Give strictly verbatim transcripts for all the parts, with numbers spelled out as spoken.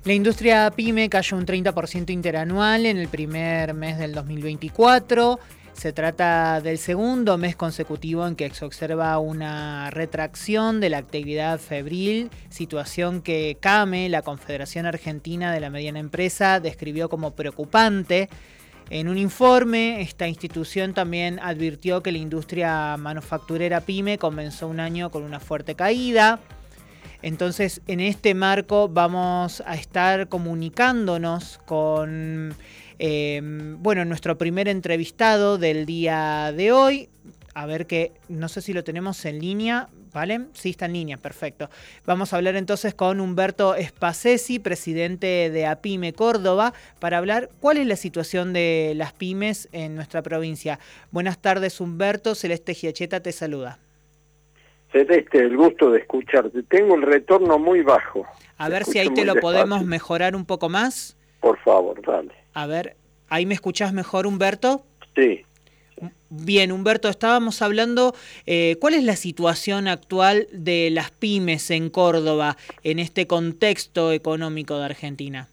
La industria PYME cayó un treinta por ciento interanual en el primer mes del dos mil veinticuatro. Se trata del segundo mes consecutivo en que se observa una retracción de la actividad febril, situación que CAME, la Confederación Argentina de la Mediana Empresa, describió como preocupante. En un informe, esta institución también advirtió que la industria manufacturera PYME comenzó un año con una fuerte caída. Entonces, en este marco vamos a estar comunicándonos con eh, bueno, nuestro primer entrevistado del día de hoy. A ver que, no sé si lo tenemos en línea, ¿vale? Sí, está en línea, perfecto. Vamos a hablar entonces con Humberto Spassesi, presidente de APYME Córdoba, para hablar cuál es la situación de las pymes en nuestra provincia. Buenas tardes, Humberto. Celeste Giacheta te saluda. Celeste, el gusto de escucharte. Tengo el retorno muy bajo. A ver si ahí te lo podemos mejorar un poco más. Por favor, dale. A ver, ¿ahí me escuchás mejor, Humberto? Sí. Bien, Humberto, estábamos hablando, eh, ¿cuál es la situación actual de las pymes en Córdoba en este contexto económico de Argentina?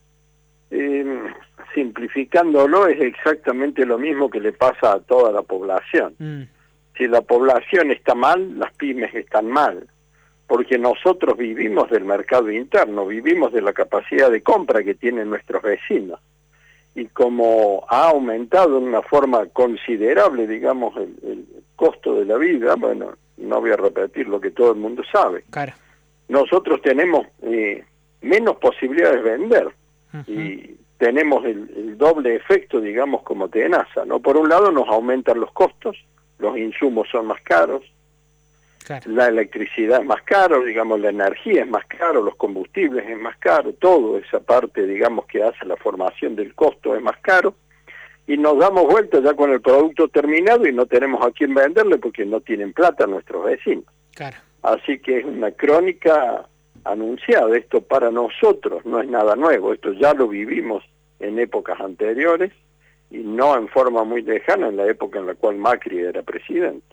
Eh, simplificándolo, es exactamente lo mismo que le pasa a toda la población. Mm. Si la población está mal, las pymes están mal, porque nosotros vivimos del mercado interno, vivimos de la capacidad de compra que tienen nuestros vecinos. Y como ha aumentado de una forma considerable, digamos, el, el costo de la vida, bueno, no voy a repetir lo que todo el mundo sabe. Claro. Nosotros tenemos eh, menos posibilidades de vender. Uh-huh. Y tenemos el, el doble efecto, digamos, como tenaza, ¿no? Por un lado nos aumentan los costos, los insumos son más caros, claro. La electricidad es más caro, digamos, la energía es más caro, los combustibles es más caro, todo esa parte, digamos, que hace la formación del costo es más caro, y nos damos vuelta ya con el producto terminado y no tenemos a quién venderle porque no tienen plata nuestros vecinos. Claro. Así que es una crónica anunciada, esto para nosotros no es nada nuevo, esto ya lo vivimos en épocas anteriores, y no en forma muy lejana, en la época en la cual Macri era presidente.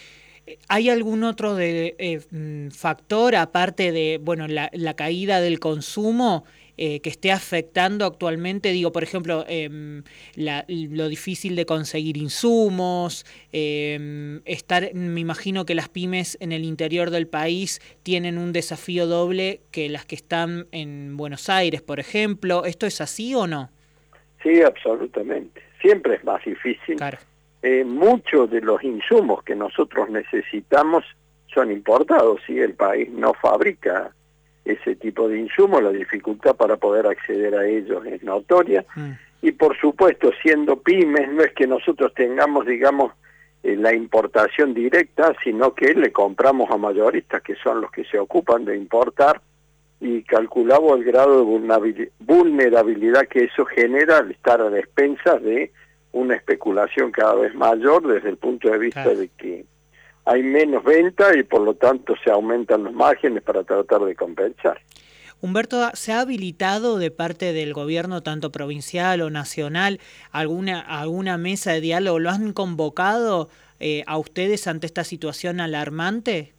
¿Hay algún otro de, eh, factor, aparte de bueno la, la caída del consumo, eh, que esté afectando actualmente? Digo, por ejemplo, eh, la, lo difícil de conseguir insumos, eh, estar, me imagino que las pymes en el interior del país tienen un desafío doble que las que están en Buenos Aires, por ejemplo. ¿Esto es así o no? Sí, absolutamente. Siempre es más difícil. Claro. Eh, muchos de los insumos que nosotros necesitamos son importados, ¿sí? El país no fabrica ese tipo de insumos, la dificultad para poder acceder a ellos es notoria. Mm. Y por supuesto, siendo pymes, no es que nosotros tengamos, digamos, eh, la importación directa, sino que le compramos a mayoristas, que son los que se ocupan de importar, y calculamos el grado de vulnerabilidad que eso genera al estar a expensas de una especulación cada vez mayor desde el punto de vista claro. de que hay menos venta y por lo tanto se aumentan los márgenes para tratar de compensar. Humberto, ¿se ha habilitado de parte del gobierno, tanto provincial o nacional, alguna, alguna mesa de diálogo? ¿Lo han convocado eh, a ustedes ante esta situación alarmante?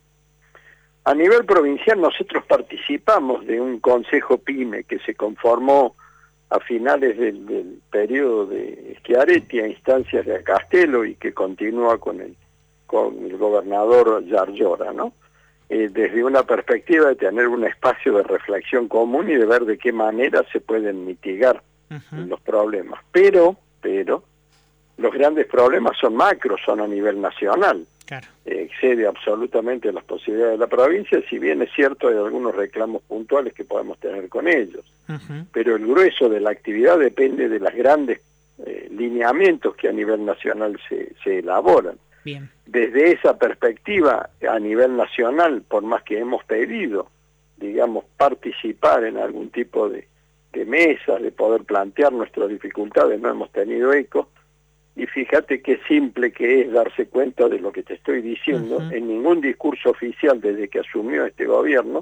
A nivel provincial nosotros participamos de un consejo PYME que se conformó a finales del, del periodo de Schiaretti a instancias de Castelo y que continúa con el, con el gobernador Yarlora, ¿no? Eh, desde una perspectiva de tener un espacio de reflexión común y de ver de qué manera se pueden mitigar uh-huh. los problemas. Pero, pero, los grandes problemas son macros, son a nivel nacional. Claro. Eh, excede absolutamente las posibilidades de la provincia, si bien es cierto hay algunos reclamos puntuales que podemos tener con ellos. Uh-huh. Pero el grueso de la actividad depende de los grandes eh, lineamientos que a nivel nacional se, se elaboran. Bien. Desde esa perspectiva, a nivel nacional, por más que hemos pedido, digamos, participar en algún tipo de, de mesas, de poder plantear nuestras dificultades, no hemos tenido eco. Y fíjate qué simple que es darse cuenta de lo que te estoy diciendo. Uh-huh. En ningún discurso oficial desde que asumió este gobierno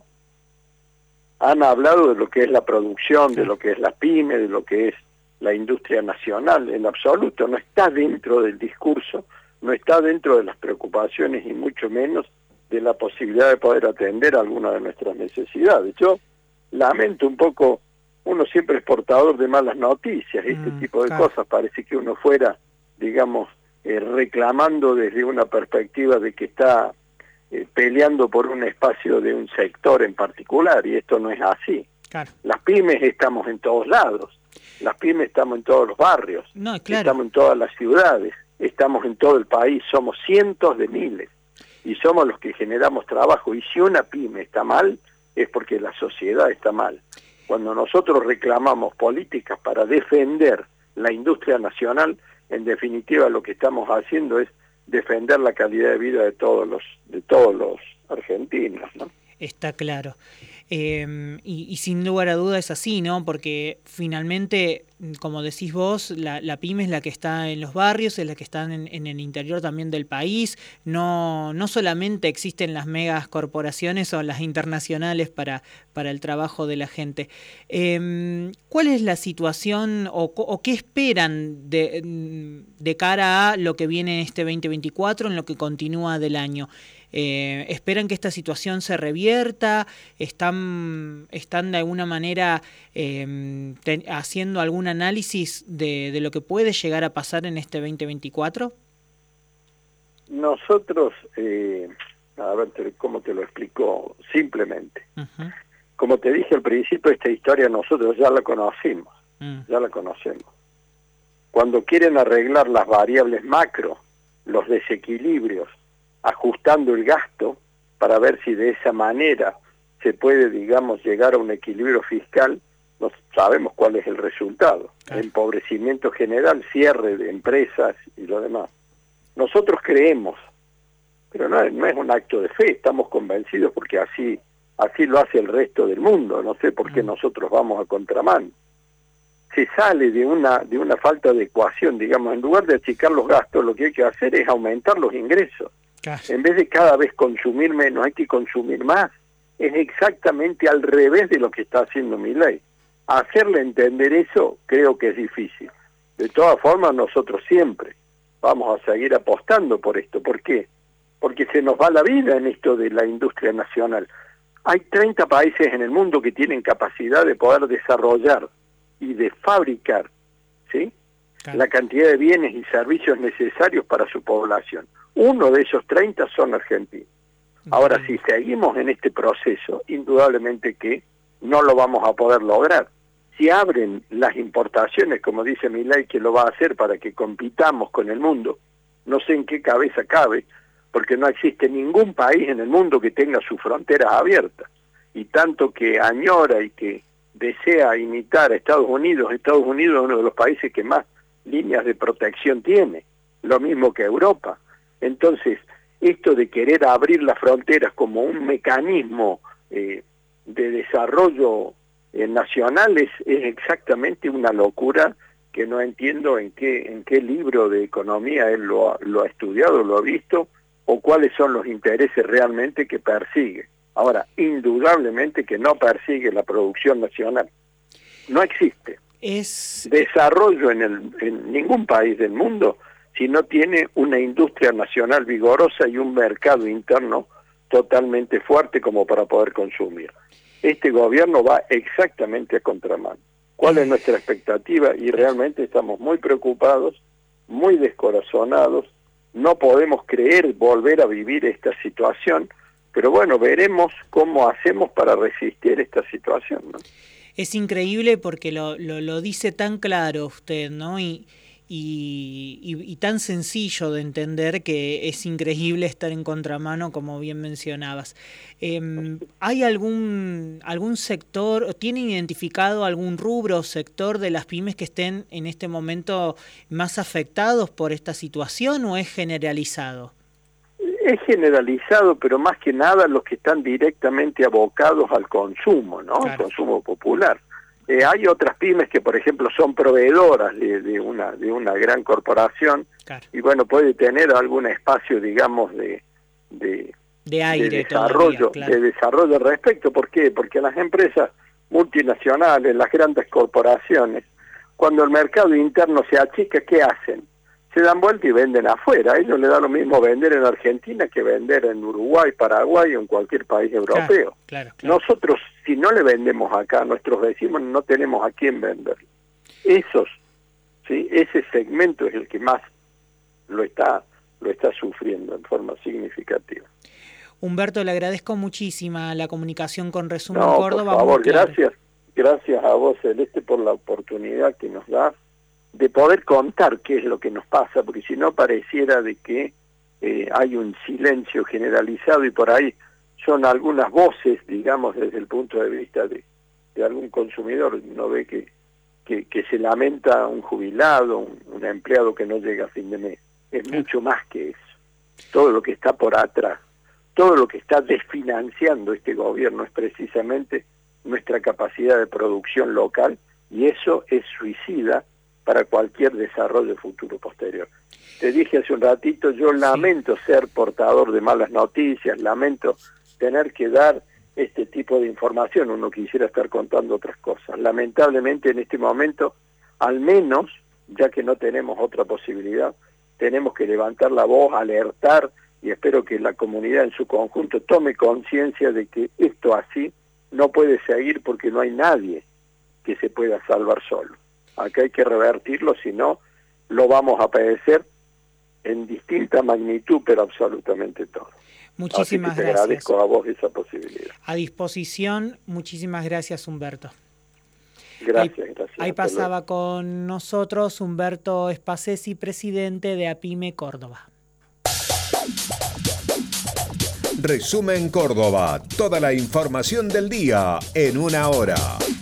han hablado de lo que es la producción, sí. de lo que es la pyme, de lo que es la industria nacional. En absoluto, no está dentro del discurso, no está dentro de las preocupaciones y mucho menos de la posibilidad de poder atender alguna de nuestras necesidades. Yo lamento un poco uno siempre es portador de malas noticias, este mm, tipo de claro. cosas, parece que uno fuera, digamos, eh, reclamando desde una perspectiva de que está eh, peleando por un espacio de un sector en particular, y esto no es así. Claro. Las pymes estamos en todos lados, las pymes estamos en todos los barrios, no, claro. estamos en todas las ciudades, estamos en todo el país, somos cientos de miles, y somos los que generamos trabajo, y si una pyme está mal, es porque la sociedad está mal. Cuando nosotros reclamamos políticas para defender la industria nacional, en definitiva lo que estamos haciendo es defender la calidad de vida de todos los, de todos los argentinos, ¿no? Está claro. Eh, y, y sin lugar a duda es así, ¿no? Porque finalmente, como decís vos, la, la pyme es la que está en los barrios, es la que está en, en el interior también del país. No, no solamente existen las megas corporaciones o las internacionales para, para el trabajo de la gente. Eh, ¿Cuál es la situación o, o qué esperan de, de cara a lo que viene en este veinte veinticuatro, en lo que continúa del año? Eh, ¿Esperan que esta situación se revierta? ¿Están, están de alguna manera eh, ten, haciendo algún análisis de, de lo que puede llegar a pasar en este veinte veinticuatro? Nosotros, eh, a ver, ¿cómo te lo explico? Simplemente. Uh-huh. Como te dije al principio, esta historia nosotros ya la conocimos, uh-huh. ya la conocemos. Cuando quieren arreglar las variables macro, los desequilibrios, ajustando el gasto para ver si de esa manera se puede, digamos, llegar a un equilibrio fiscal, no sabemos cuál es el resultado. Claro. Empobrecimiento general, cierre de empresas y lo demás. Nosotros creemos, pero no, no es un acto de fe, estamos convencidos porque así, así lo hace el resto del mundo, no sé por qué mm. nosotros vamos a contramano. Se sale de una, de una falta de ecuación, digamos, en lugar de achicar los gastos, lo que hay que hacer es aumentar los ingresos. En vez de cada vez consumir menos, hay que consumir más. Es exactamente al revés de lo que está haciendo Milei. Hacerle entender eso creo que es difícil. De todas formas, nosotros siempre vamos a seguir apostando por esto. ¿Por qué? Porque se nos va la vida en esto de la industria nacional. Hay treinta países en el mundo que tienen capacidad de poder desarrollar y de fabricar, ¿sí?, claro, la cantidad de bienes y servicios necesarios para su población. Uno de esos treinta son argentinos. Ahora, si seguimos en este proceso, indudablemente que no lo vamos a poder lograr. Si abren las importaciones, como dice Milei que lo va a hacer para que compitamos con el mundo, no sé en qué cabeza cabe, porque no existe ningún país en el mundo que tenga sus fronteras abiertas. Y tanto que añora y que desea imitar a Estados Unidos, Estados Unidos es uno de los países que más líneas de protección tiene, lo mismo que Europa. Entonces, esto de querer abrir las fronteras como un mecanismo eh, de desarrollo eh, nacional es, es exactamente una locura que no entiendo en qué, en qué libro de economía él lo ha, lo ha estudiado, lo ha visto, o cuáles son los intereses realmente que persigue. Ahora, indudablemente que no persigue la producción nacional. No existe es... desarrollo en, el, en ningún país del mundo si no tiene una industria nacional vigorosa y un mercado interno totalmente fuerte como para poder consumir. Este gobierno va exactamente a contramano. ¿Cuál es nuestra expectativa? Y realmente estamos muy preocupados, muy descorazonados, no podemos creer volver a vivir esta situación, pero bueno, veremos cómo hacemos para resistir esta situación, ¿no? Es increíble porque lo, lo, lo dice tan claro usted, ¿no? Y, y, y, y tan sencillo de entender que es increíble estar en contramano, como bien mencionabas. Eh, ¿Hay algún, algún sector, tienen identificado algún rubro o sector de las pymes que estén en este momento más afectados por esta situación o es generalizado? Es generalizado, pero más que nada los que están directamente abocados al consumo, ¿no? Claro. Al consumo popular. Eh, hay otras pymes que, por ejemplo, son proveedoras de, de una de una gran corporación, claro, y bueno, puede tener algún espacio, digamos, de de, de, aire de desarrollo, todavía, claro, de desarrollo al respecto. ¿Por qué? Porque las empresas multinacionales, las grandes corporaciones, cuando el mercado interno se achica, ¿qué hacen? se dan vuelta y venden afuera. A ellos les da lo mismo vender en Argentina que vender en Uruguay, Paraguay o en cualquier país europeo. Claro, claro, claro. Nosotros, si no le vendemos acá a nuestros vecinos, no tenemos a quién vender. Esos, ¿sí? Ese segmento es el que más lo está, lo está sufriendo en forma significativa. Humberto, le agradezco muchísima la comunicación con Resumen no, Córdoba. Por favor, claro. gracias, gracias a vos, Celeste, por la oportunidad que nos das de poder contar qué es lo que nos pasa, porque si no pareciera de que eh, hay un silencio generalizado y por ahí son algunas voces, digamos, desde el punto de vista de, de algún consumidor, no ve que, que, que se lamenta un jubilado, un, un empleado que no llega a fin de mes. Es mucho más que eso. Todo lo que está por atrás, todo lo que está desfinanciando este gobierno es precisamente nuestra capacidad de producción local, y eso es suicida para cualquier desarrollo futuro posterior. Te dije hace un ratito, yo sí. lamento ser portador de malas noticias, lamento tener que dar este tipo de información, uno quisiera estar contando otras cosas. Lamentablemente en este momento, al menos, ya que no tenemos otra posibilidad, tenemos que levantar la voz, alertar, y espero que la comunidad en su conjunto tome conciencia de que esto así no puede seguir porque no hay nadie que se pueda salvar solo. Acá hay que revertirlo, si no, lo vamos a padecer en distinta magnitud, pero absolutamente todo. Muchísimas Así que te gracias. agradezco a vos esa posibilidad. A disposición, muchísimas gracias, Humberto. Gracias, ahí, gracias. Ahí pasaba luego. Con nosotros Humberto Spacesi, presidente de APIME Córdoba. Resumen Córdoba, toda la información del día en una hora.